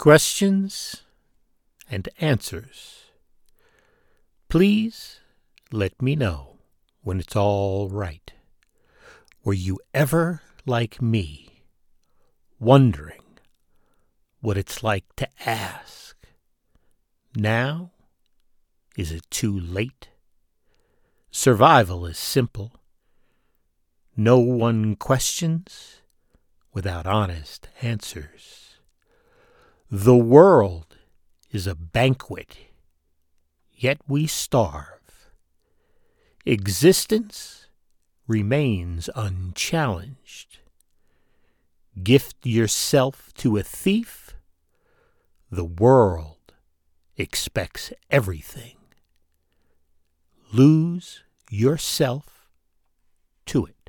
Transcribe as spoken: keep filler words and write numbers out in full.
Questions and answers. Please let me know when it's all right. Were you ever like me, wondering what it's like to ask? Now, is it too late? Survival is simple. No one questions without honest answers. The world is a banquet, yet we starve. Existence remains unchallenged. Gift yourself to a thief, the world expects everything. Lose yourself to it.